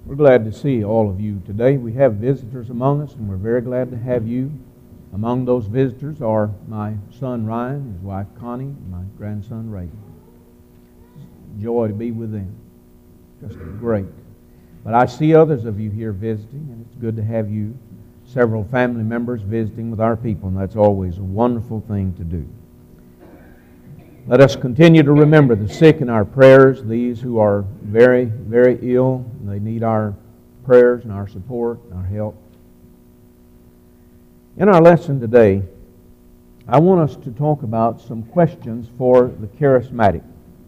We're glad to see all of you today. We have visitors among us, and we're very glad to have you. Among those visitors are my son Ryan, his wife Connie, and my grandson Ray. Joy to be with them. Just great. But I see others of you here visiting, and it's good to have you. Several family members visiting with our people, and that's always a wonderful thing to do. Let us continue to remember the sick in our prayers, these who are very, very ill. They need our prayers and our support and our help. In our lesson today, I want us to talk about some questions for the charismatic.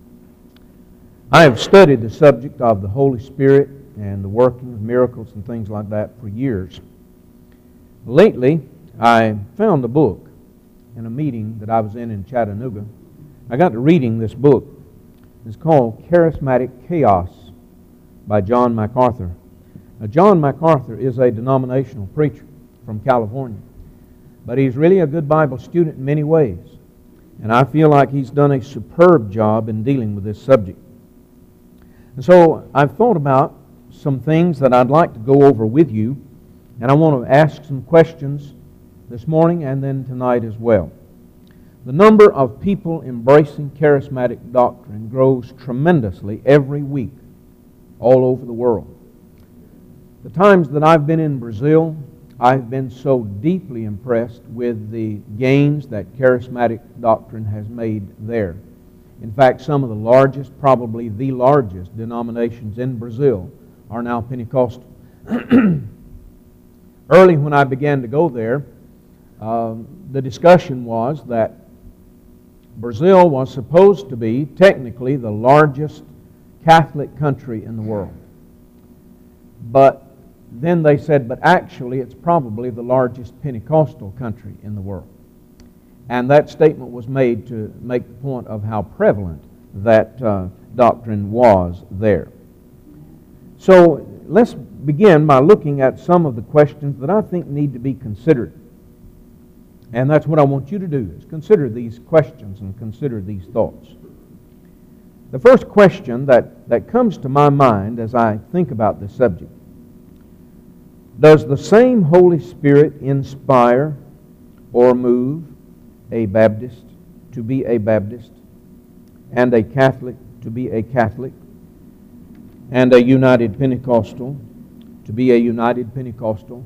I have studied the subject of the Holy Spirit and the working of miracles and things like that for years. Lately, I found a book in a meeting that I was in Chattanooga. I got to reading this book. It's called Charismatic Chaos by John MacArthur. Now, John MacArthur is a denominational preacher from California, but he's really a good Bible student in many ways, and I feel like he's done a superb job in dealing with this subject. And so I've thought about some things that I'd like to go over with you, and I want to ask some questions this morning and then tonight as well. The number of people embracing charismatic doctrine grows tremendously every week all over the world. The times that I've been in Brazil, I've been so deeply impressed with the gains that charismatic doctrine has made there. In fact, some of the largest, probably the largest denominations in Brazil are now Pentecostal. Early when I began to go there, the discussion was that Brazil was supposed to be technically the largest Catholic country in the world. But then they said, but actually it's probably the largest Pentecostal country in the world. And that statement was made to make the point of how prevalent that doctrine was there. So let's begin by looking at some of the questions that I think need to be considered. And that's what I want you to do, is consider these questions and consider these thoughts. The first question that comes to my mind as I think about this subject: does the same Holy Spirit inspire or move a Baptist to be a Baptist, and a Catholic to be a Catholic, and a United Pentecostal to be a United Pentecostal?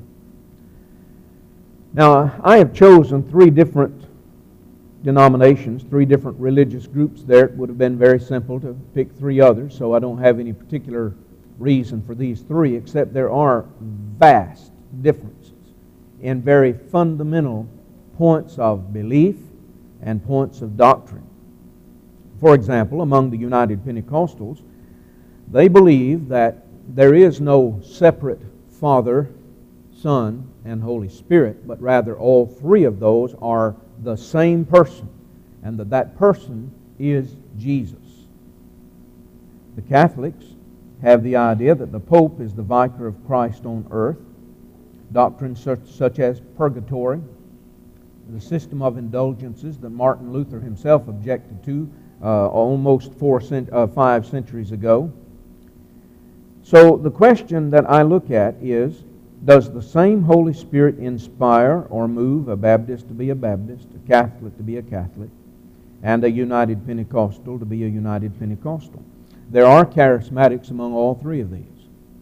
Now, I have chosen three different denominations, three different religious groups there. It would have been very simple to pick three others, so I don't have any particular reason for these three, except there are vast differences in very fundamental points of belief and points of doctrine. For example, among the United Pentecostals, they believe that there is no separate Father, Son, and Holy Spirit, but rather all three of those are the same person, and that person is Jesus. The Catholics have the idea that the Pope is the vicar of Christ on earth. Doctrines such as purgatory, the system of indulgences that Martin Luther himself objected to almost 5 centuries ago. So the question that I look at is, does the same Holy Spirit inspire or move a Baptist to be a Baptist, a Catholic to be a Catholic, and a United Pentecostal to be a United Pentecostal? There are charismatics among all three of these.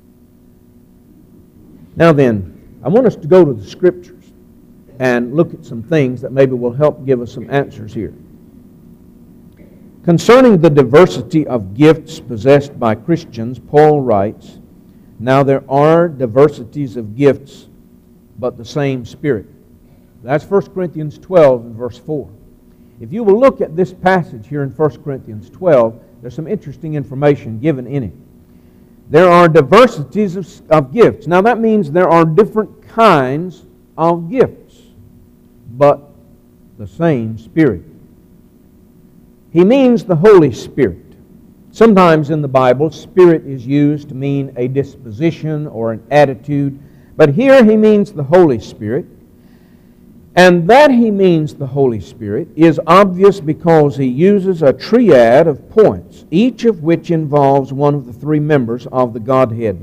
Now then, I want us to go to the Scriptures and look at some things that maybe will help give us some answers here. Concerning the diversity of gifts possessed by Christians, Paul writes, "Now there are diversities of gifts, but the same Spirit." That's 1 Corinthians 12 and verse 4. If you will look at this passage here in 1 Corinthians 12, there's some interesting information given in it. There are diversities of gifts. Now that means there are different kinds of gifts, but the same Spirit. He means the Holy Spirit. Sometimes in the Bible, Spirit is used to mean a disposition or an attitude, but here he means the Holy Spirit. And that he means the Holy Spirit is obvious because he uses a triad of points, each of which involves one of the three members of the Godhead.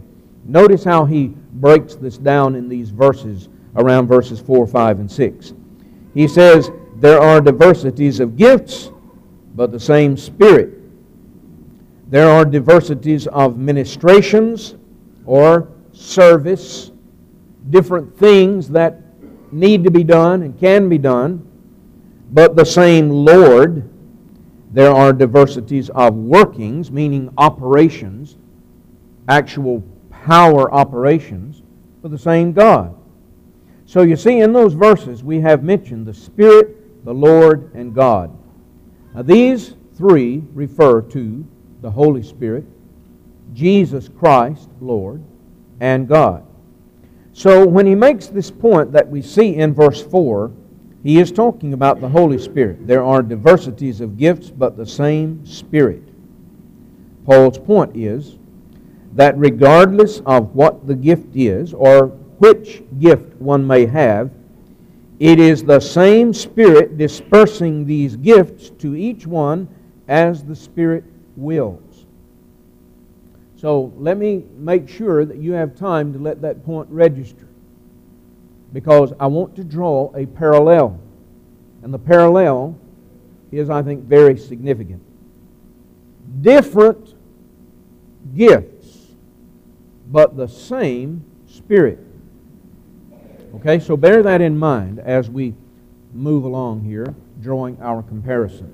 Notice how he breaks this down in these verses, around verses 4, 5, and 6. He says, there are diversities of gifts, but the same Spirit. There are diversities of ministrations or service, different things that need to be done and can be done, but the same Lord. There are diversities of workings, meaning operations, actual power operations, for the same God. So you see, in those verses we have mentioned the Spirit, the Lord, and God. Now these three refer to the Holy Spirit, Jesus Christ, Lord, and God. So when he makes this point that we see in verse 4, he is talking about the Holy Spirit. There are diversities of gifts, but the same Spirit. Paul's point is that regardless of what the gift is, or which gift one may have, it is the same Spirit dispersing these gifts to each one as the Spirit wills. So let me make sure that you have time to let that point register, because I want to draw a parallel. And the parallel is, I think, very significant. Different gifts, but the same Spirit. Okay, so bear that in mind as we move along here, drawing our comparison.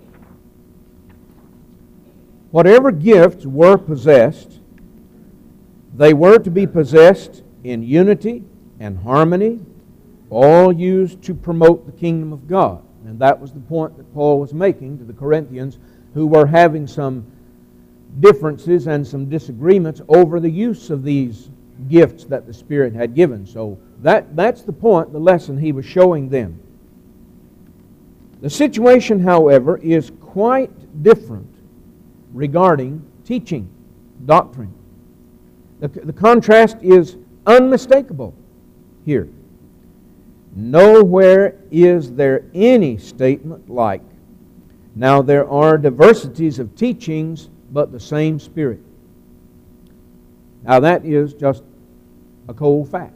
Whatever gifts were possessed, they were to be possessed in unity and harmony, all used to promote the kingdom of God. And that was the point that Paul was making to the Corinthians, who were having some differences and some disagreements over the use of these gifts that the Spirit had given. So that's the point, the lesson he was showing them. The situation, however, is quite different regarding teaching, doctrine. The contrast is unmistakable here. Nowhere is there any statement like, now there are diversities of teachings, but the same Spirit. Now that is just a cold fact.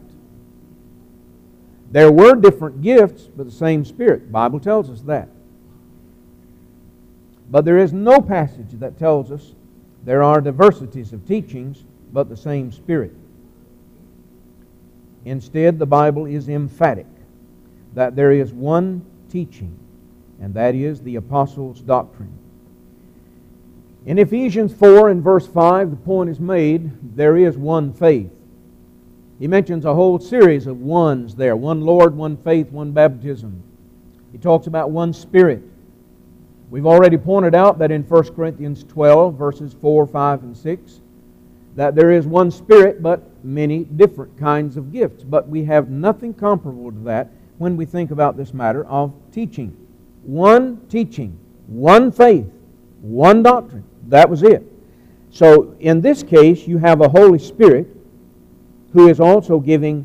There were different gifts, but the same Spirit. The Bible tells us that. But there is no passage that tells us there are diversities of teachings, but the same Spirit. Instead, the Bible is emphatic that there is one teaching, and that is the apostles' doctrine. In Ephesians 4 and verse 5, the point is made, there is one faith. He mentions a whole series of ones there. One Lord, one faith, one baptism. He talks about one Spirit. We've already pointed out that in 1 Corinthians 12, verses 4, 5, and 6, that there is one Spirit, but many different kinds of gifts. But we have nothing comparable to that when we think about this matter of teaching. One teaching, one faith, one doctrine. That was it. So in this case, you have a Holy Spirit who is also giving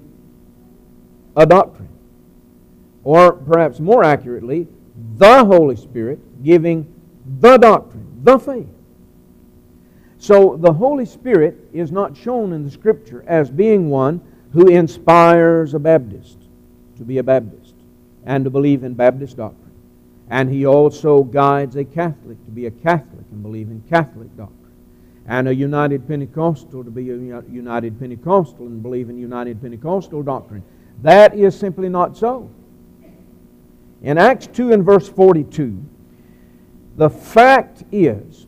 a doctrine. Or perhaps more accurately, the Holy Spirit giving the doctrine, the faith. So the Holy Spirit is not shown in the Scripture as being one who inspires a Baptist to be a Baptist and to believe in Baptist doctrine. And He also guides a Catholic to be a Catholic and believe in Catholic doctrine. And a United Pentecostal to be a United Pentecostal and believe in United Pentecostal doctrine. That is simply not so. In Acts 2 and verse 42, the fact is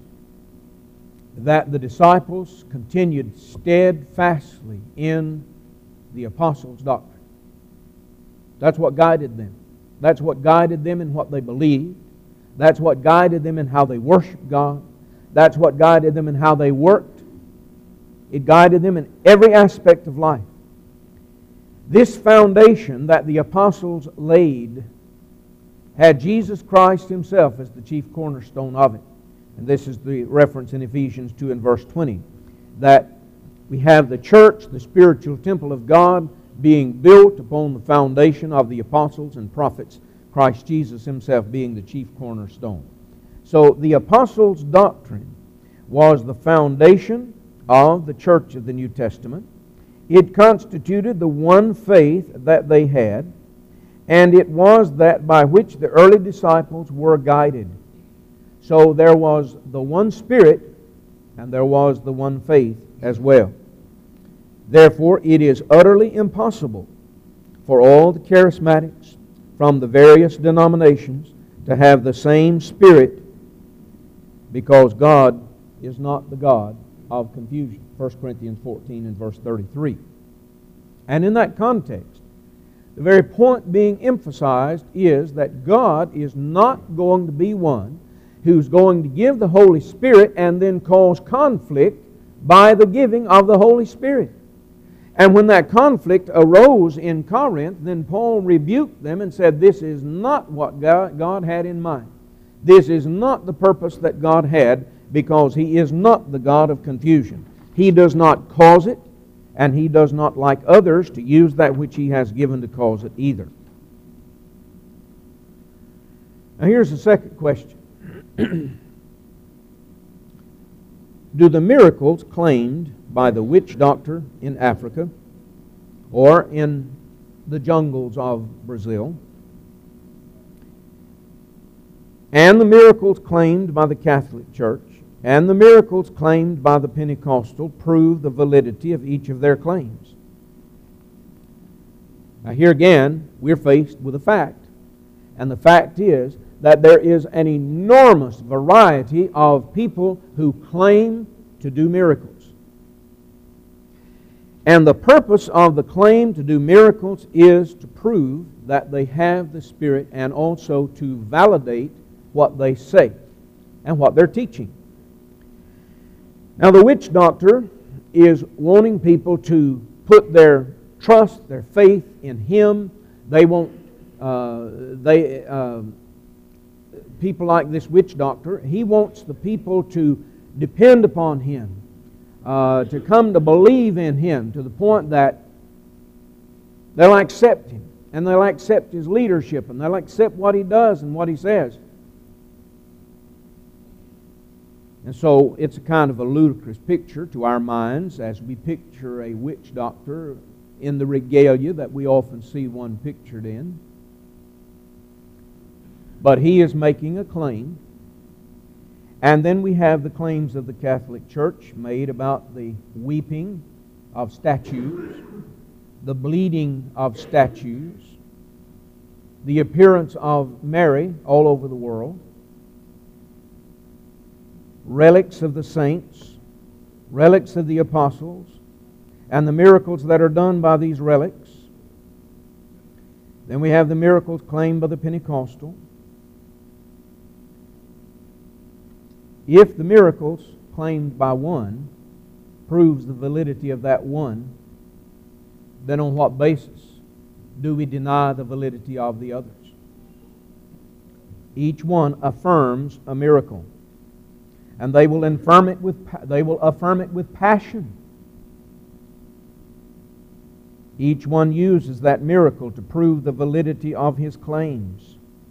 that the disciples continued steadfastly in the apostles' doctrine. That's what guided them. That's what guided them in what they believed. That's what guided them in how they worshiped God. That's what guided them in how they worked. It guided them in every aspect of life. This foundation that the apostles laid had Jesus Christ Himself as the chief cornerstone of it. And this is the reference in Ephesians 2 and verse 20, that we have the church, the spiritual temple of God, being built upon the foundation of the apostles and prophets, Christ Jesus Himself being the chief cornerstone. So the apostles' doctrine was the foundation of the church of the New Testament, It constituted the one faith that they had, and it was that by which the early disciples were guided. So there was the one Spirit, and there was the one faith as well. Therefore, it is utterly impossible for all the charismatics from the various denominations to have the same Spirit, because God is not the God of confusion. 1 Corinthians 14 and verse 33. And in that context, the very point being emphasized is that God is not going to be one who's going to give the Holy Spirit and then cause conflict by the giving of the Holy Spirit. And when that conflict arose in Corinth, then Paul rebuked them and said, this is not what God had in mind. This is not the purpose that God had, because He is not the God of confusion. He does not cause it, and He does not like others to use that which He has given to cause it either. Now here's the second question. Do the miracles claimed by the witch doctor in Africa or in the jungles of Brazil, and the miracles claimed by the Catholic Church, and the miracles claimed by the Pentecostal prove the validity of each of their claims? Now here again, we're faced with a fact. And the fact is that there is an enormous variety of people who claim to do miracles. And the purpose of the claim to do miracles is to prove that they have the Spirit, and also to validate what they say and what they're teaching. Now the witch doctor is wanting people to put their trust, their faith in him. They won't. People like this witch doctor, he wants the people to depend upon him, to come to believe in him to the point that they'll accept him, and they'll accept his leadership, and they'll accept what he does and what he says. And so it's a kind of a ludicrous picture to our minds as we picture a witch doctor in the regalia that we often see one pictured in. But he is making a claim. And then we have the claims of the Catholic Church made about the weeping of statues, the bleeding of statues, the appearance of Mary all over the world, relics of the saints, relics of the apostles, and the miracles that are done by these relics. Then we have the miracles claimed by the Pentecostal. If the miracles claimed by one proves the validity of that one, then on what basis do we deny the validity of the others? Each one affirms a miracle, and they will affirm it with passion. Each one uses that miracle to prove the validity of his claims.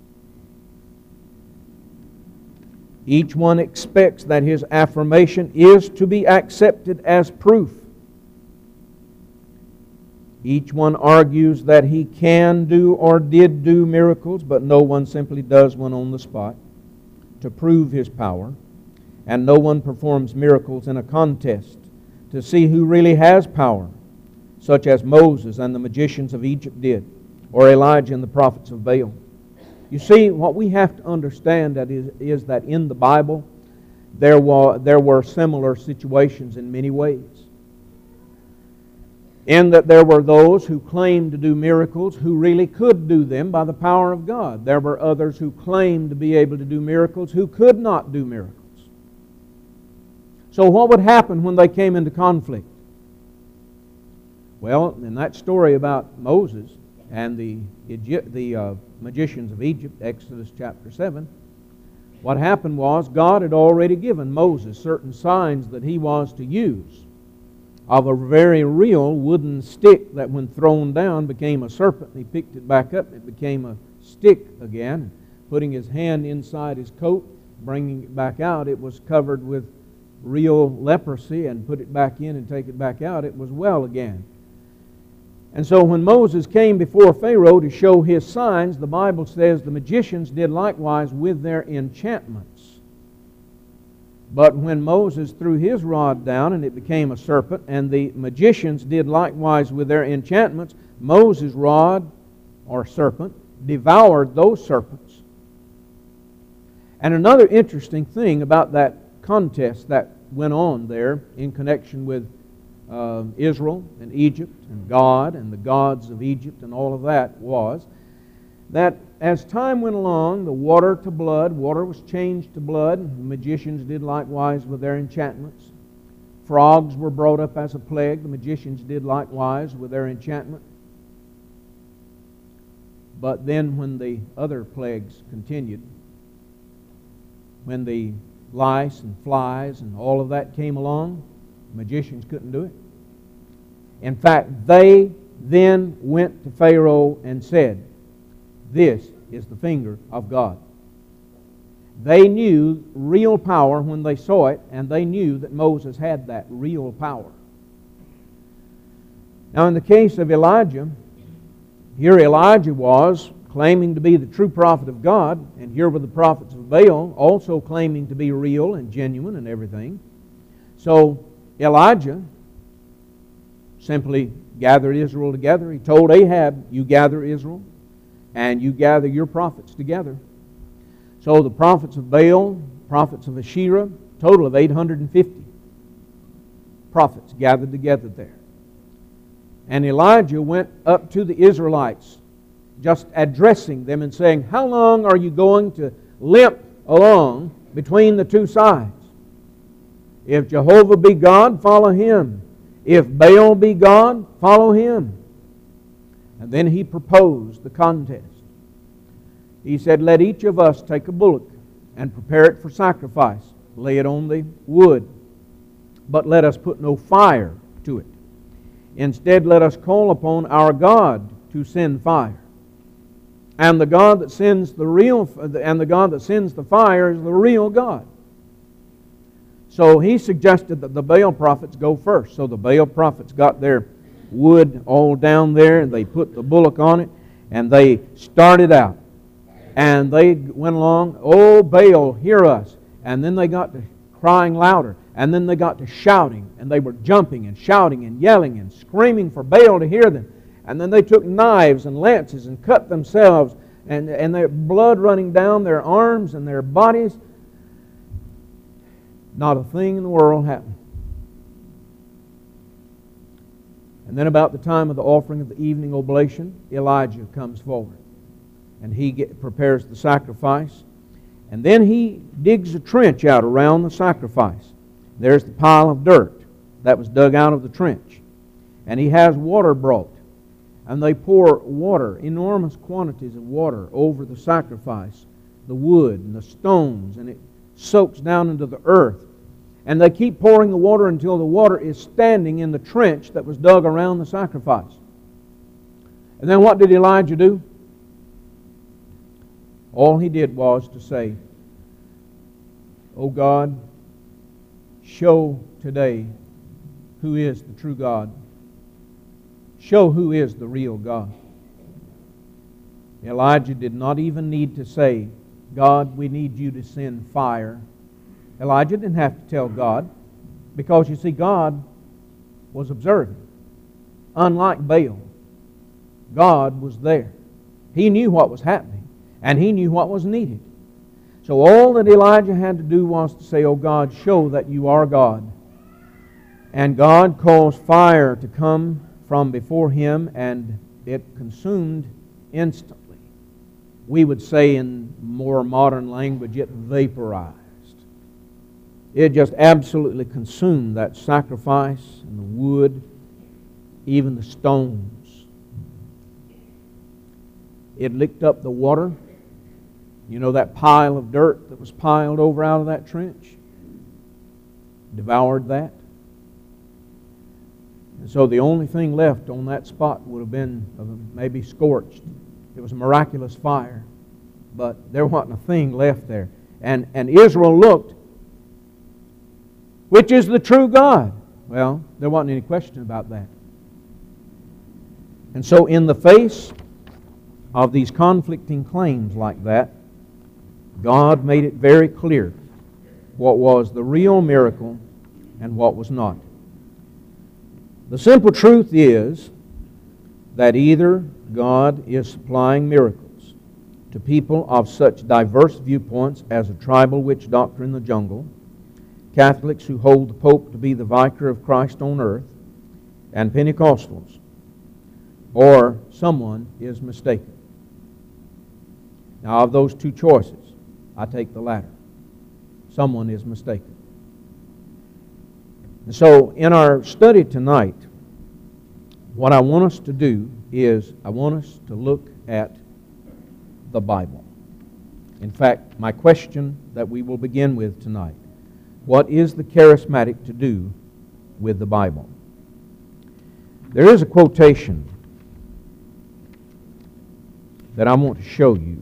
Each one expects that his affirmation is to be accepted as proof. Each one argues that he can do or did do miracles, but no one simply does one on the spot to prove his power. And no one performs miracles in a contest to see who really has power, such as Moses and the magicians of Egypt did, or Elijah and the prophets of Baal. You see, what we have to understand is that in the Bible, there were similar situations in many ways. In that there were those who claimed to do miracles who really could do them by the power of God. There were others who claimed to be able to do miracles who could not do miracles. So what would happen when they came into conflict? Well, in that story about Moses and the magicians of Egypt, Exodus chapter 7, what happened was God had already given Moses certain signs that he was to use of a very real wooden stick that when thrown down became a serpent. He picked it back up, it became a stick again. Putting his hand inside his coat, bringing it back out, it was covered with real leprosy, and put it back in and take it back out, it was well again. And so when Moses came before Pharaoh to show his signs, the Bible says the magicians did likewise with their enchantments. But when Moses threw his rod down and it became a serpent, and the magicians did likewise with their enchantments, Moses' rod or serpent devoured those serpents. And another interesting thing about that contest that went on there in connection with Israel and Egypt and God and the gods of Egypt and all of that was that as time went along, the water was changed to blood. The magicians did likewise with their enchantments. Frogs were brought up as a plague. The magicians did likewise with their enchantment. But then when the other plagues continued, when the lice and flies and all of that came along, magicians couldn't do it. In fact, they then went to Pharaoh and said, "This is the finger of God." They knew real power when they saw it, and they knew that Moses had that real power. Now in the case of Elijah, here Elijah was claiming to be the true prophet of God, and here were the prophets of Baal also claiming to be real and genuine and everything. So Elijah simply gathered Israel together. He told Ahab, "You gather Israel, and you gather your prophets together." So the prophets of Baal, prophets of Asherah, total of 850 prophets gathered together there. And Elijah went up to the Israelites, just addressing them and saying, "How long are you going to limp along between the two sides? If Jehovah be God, follow Him. If Baal be God, follow him." And then he proposed the contest. He said, "Let each of us take a bullock and prepare it for sacrifice. Lay it on the wood. But let us put no fire to it. Instead, let us call upon our God to send fire. And the God that sends the fire is the real God." So he suggested that the Baal prophets go first. So the Baal prophets got their wood all down there, and they put the bullock on it, and they started out. And they went along, "Oh, Baal, hear us." And then they got to crying louder. And then they got to shouting. And they were jumping and shouting and yelling and screaming for Baal to hear them. And then they took knives and lances and cut themselves, and their blood running down their arms and their bodies. Not a thing in the world happened. And then about the time of the offering of the evening oblation, Elijah comes forward. And he prepares the sacrifice. And then he digs a trench out around the sacrifice. There's the pile of dirt that was dug out of the trench. And he has water brought. And they pour water, enormous quantities of water, over the sacrifice, the wood and the stones, and it soaks down into the earth. And they keep pouring the water until the water is standing in the trench that was dug around the sacrifice. And then what did Elijah do? All he did was to say, "Oh God, show today who is the true God. Show who is the real God." Elijah did not even need to say, "God, we need you to send fire." Elijah didn't have to tell God, because you see, God was observing. Unlike Baal, God was there. He knew what was happening, and he knew what was needed. So all that Elijah had to do was to say, "Oh God, show that you are God." And God caused fire to come from before him, and it consumed instantly. We would say in more modern language, it vaporized. It just absolutely consumed that sacrifice and the wood, even the stones. It licked up the water. You know that pile of dirt that was piled over out of that trench? Devoured that. And so the only thing left on that spot would have been maybe scorched. It was a miraculous fire, but there wasn't a thing left there. And Israel looked, "Which is the true God?" Well, there wasn't any question about that. And so in the face of these conflicting claims like that, God made it very clear what was the real miracle and what was not. The simple truth is that either God is supplying miracles to people of such diverse viewpoints as a tribal witch doctor in the jungle, Catholics who hold the Pope to be the vicar of Christ on earth, and Pentecostals, or someone is mistaken. Now, of those two choices, I take the latter. Someone is mistaken. And so, in our study tonight, what I want us to do is I want us to look at the Bible. In fact, my question that we will begin with tonight, what is the charismatic to do with the Bible? There is a quotation that I want to show you.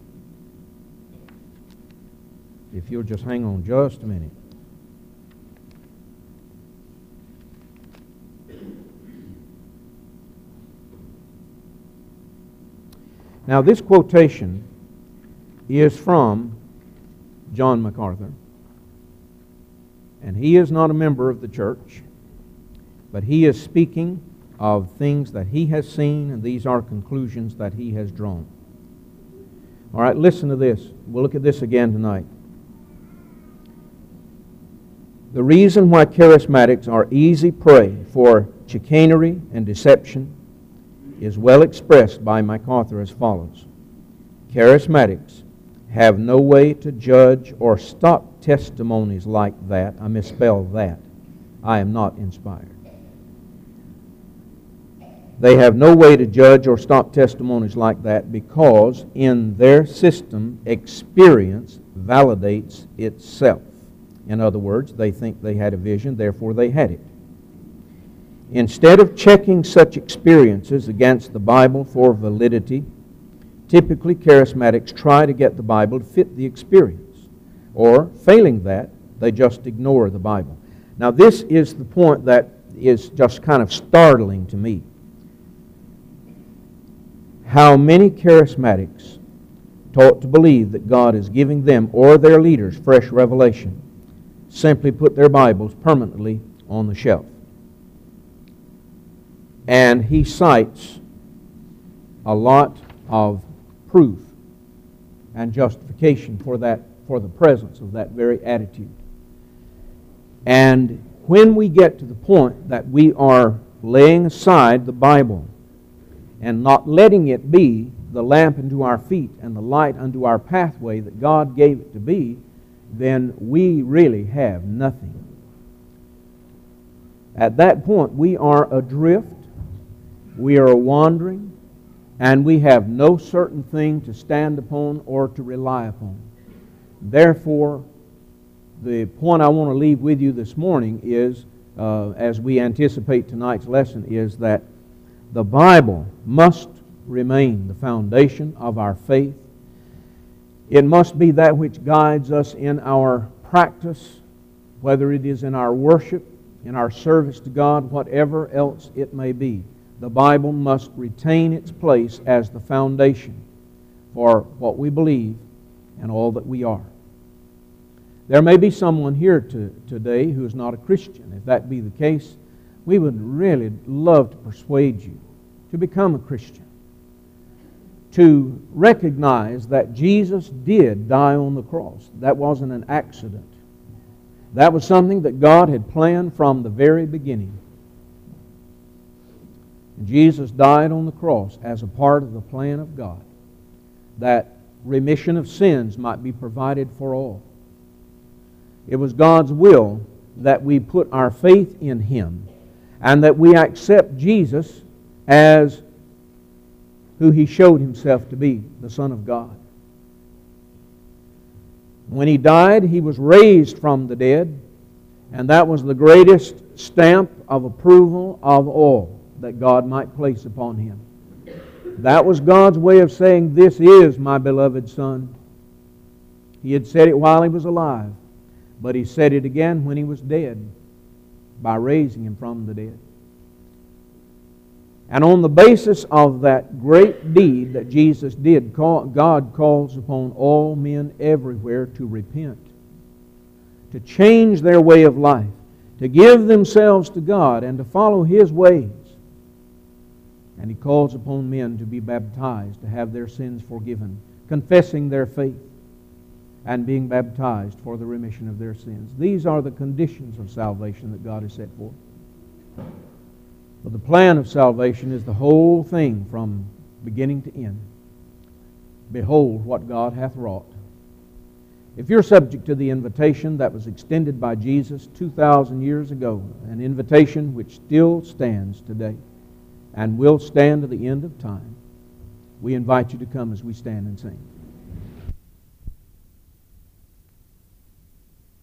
If you'll just hang on just a minute. Now, this quotation is from John MacArthur, and he is not a member of the church, but he is speaking of things that he has seen, and these are conclusions that he has drawn. All right, listen to this. We'll look at this again tonight. The reason why charismatics are easy prey for chicanery and deception is well expressed by MacArthur as follows. Charismatics have no way to judge or stop testimonies like that. I misspelled that. I am not inspired. They have no way to judge or stop testimonies like that because in their system, experience validates itself. In other words, they think they had a vision, therefore they had it. Instead of checking such experiences against the Bible for validity, typically charismatics try to get the Bible to fit the experience. Or, failing that, they just ignore the Bible. Now, this is the point that is just kind of startling to me. How many charismatics taught to believe that God is giving them or their leaders fresh revelation simply put their Bibles permanently on the shelf. And he cites a lot of proof and justification for that, for the presence of that very attitude. And when we get to the point that we are laying aside the Bible and not letting it be the lamp unto our feet and the light unto our pathway that God gave it to be, then we really have nothing. At that point, we are adrift, we are wandering, and we have no certain thing to stand upon or to rely upon. Therefore, the point I want to leave with you this morning is, as we anticipate tonight's lesson, is that the Bible must remain the foundation of our faith. It must be that which guides us in our practice, whether it is in our worship, in our service to God, whatever else it may be. The Bible must retain its place as the foundation for what we believe and all that we are. There may be someone here today who is not a Christian. If that be the case, we would really love to persuade you to become a Christian, to recognize that Jesus did die on the cross. That wasn't an accident. That was something that God had planned from the very beginning. Jesus died on the cross as a part of the plan of God, that remission of sins might be provided for all. It was God's will that we put our faith in Him and that we accept Jesus as who He showed Himself to be, the Son of God. When He died, He was raised from the dead, and that was the greatest stamp of approval of all that God might place upon Him. That was God's way of saying, "This is my beloved Son." He had said it while He was alive, but He said it again when He was dead by raising Him from the dead. And on the basis of that great deed that Jesus did, God calls upon all men everywhere to repent, to change their way of life, to give themselves to God and to follow His ways. And He calls upon men to be baptized, to have their sins forgiven, confessing their faith, and being baptized for the remission of their sins. These are the conditions of salvation that God has set forth. But the plan of salvation is the whole thing from beginning to end. Behold what God hath wrought. If you're subject to the invitation that was extended by Jesus 2,000 years ago, an invitation which still stands today and will stand to the end of time, we invite you to come as we stand and sing.